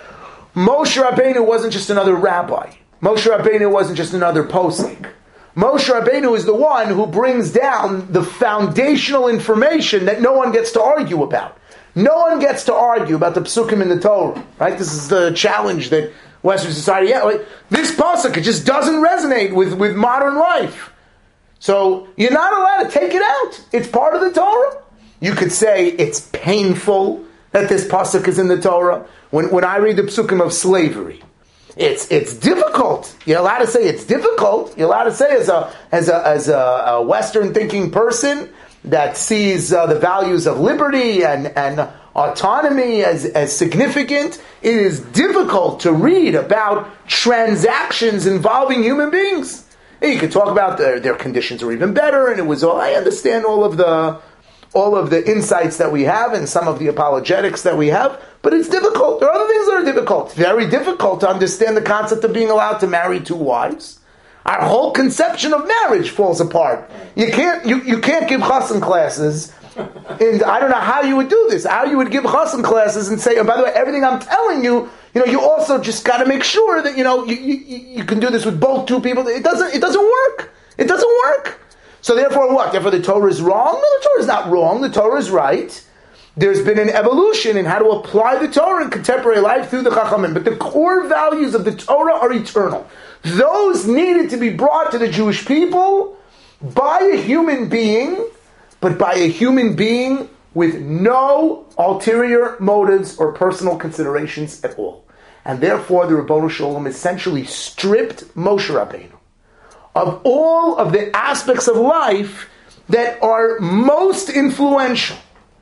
Moshe Rabbeinu wasn't just another rabbi. Moshe Rabbeinu wasn't just another posek. Moshe Rabbeinu is the one who brings down the foundational information that no one gets to argue about. No one gets to argue about the psukim in the Torah, right? This is the challenge that Western society has. Like, this pasuk, it just doesn't resonate with, with modern life. So you're not allowed to take it out. It's part of the Torah. You could say it's painful that this pasuk is in the Torah. When when I read the psukim of slavery, it's it's difficult. You're allowed to say it's difficult. You're allowed to say as a as a as a, a Western thinking person that sees uh, the values of liberty and, and autonomy as, as significant. It is difficult to read about transactions involving human beings. And you could talk about their, their conditions are even better, and it was all, I understand all of the all of the insights that we have and some of the apologetics that we have, but it's difficult. There are other things that are difficult. It's very difficult to understand the concept of being allowed to marry two wives. Our whole conception of marriage falls apart. You can't you, you can't give chassan classes, and I don't know how you would do this. How you would give chassan classes and say, oh, by the way, everything I'm telling you, you know, you also just got to make sure that you know you, you you can do this with both two people. It doesn't it doesn't work. It doesn't work. So therefore, what? Therefore, the Torah is wrong? No, the Torah is not wrong. The Torah is right. There's been an evolution in how to apply the Torah in contemporary life through the Chachamim. But the core values of the Torah are eternal. Those needed to be brought to the Jewish people by a human being, but by a human being with no ulterior motives or personal considerations at all. And therefore, the Ribbono Shel Olam essentially stripped Moshe Rabbeinu of all of the aspects of life that are most influential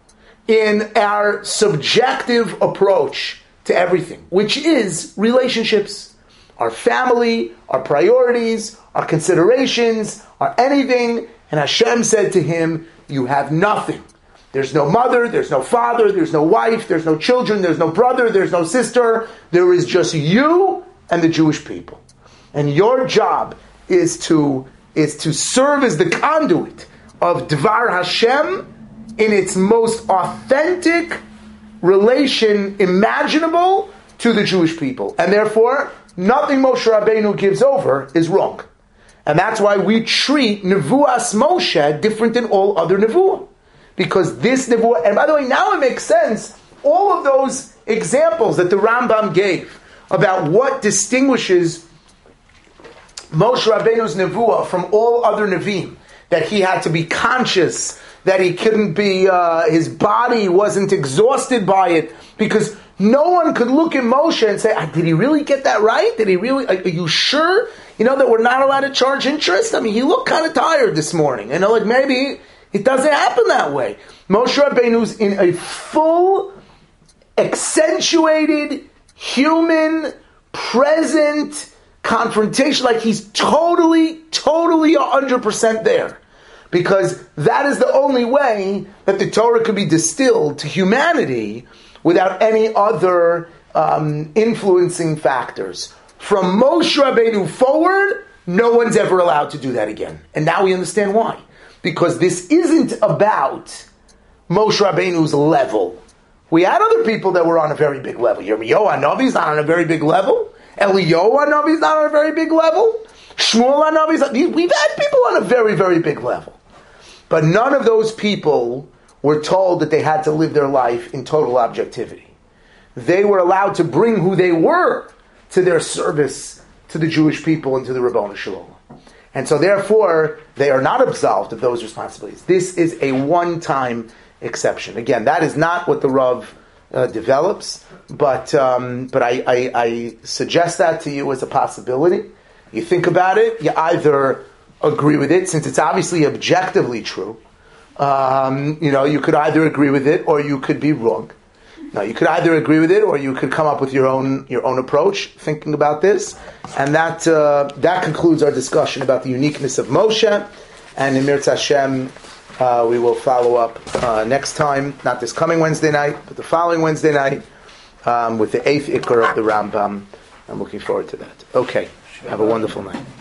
in our subjective approach to everything, which is relationships, our family, our priorities, our considerations, our anything. And Hashem said to him, you have nothing. There's no mother, there's no father, there's no wife, there's no children, there's no brother, there's no sister. There is just you and the Jewish people. And your job is to is to serve as the conduit of Dvar Hashem in its most authentic relation imaginable to the Jewish people. And therefore, nothing Moshe Rabbeinu gives over is wrong. And that's why we treat Nevuas Moshe different than all other Nevuah. Because this Nevuah, and by the way, now it makes sense, all of those examples that the Rambam gave about what distinguishes Moshe Rabbeinu's Nevuah from all other Nevi'im, that he had to be conscious, that he couldn't be, uh, his body wasn't exhausted by it, because no one could look at Moshe and say, did he really get that right? Did he really, are you sure, you know, that we're not allowed to charge interest? I mean, he looked kind of tired this morning, you know, like maybe it doesn't happen that way. Moshe Rabbeinu's in a full, accentuated, human, present confrontation, like he's totally, totally one hundred percent there. Because that is the only way that the Torah could be distilled to humanity without any other um, influencing factors. From Moshe Rabbeinu forward, no one's ever allowed to do that again. And now we understand why. Because this isn't about Moshe Rabbeinu's level. We had other people that were on a very big level. Yirmiyahu HaNavi's not on a very big level. Eliyahu HaNavi's not on a very big level. Shmuel HaNavi's not. We've had people on a very, very big level. But none of those people were told that they had to live their life in total objectivity. They were allowed to bring who they were to their service to the Jewish people and to the Ribbono Shel Olam. And so therefore, they are not absolved of those responsibilities. This is a one-time exception. Again, that is not what the Rav uh, develops, but um, but I, I, I suggest that to you as a possibility. You think about it, you either agree with it, since it's obviously objectively true. Um, you know, you could either agree with it or you could be wrong. Now, you could either agree with it or you could come up with your own your own approach thinking about this. And that uh, that concludes our discussion about the uniqueness of Moshe. And in Mirz Hashem, uh, we will follow up uh, next time, not this coming Wednesday night, but the following Wednesday night, um, with the eighth Ikar of the Rambam. I'm looking forward to that. Okay, have a wonderful night.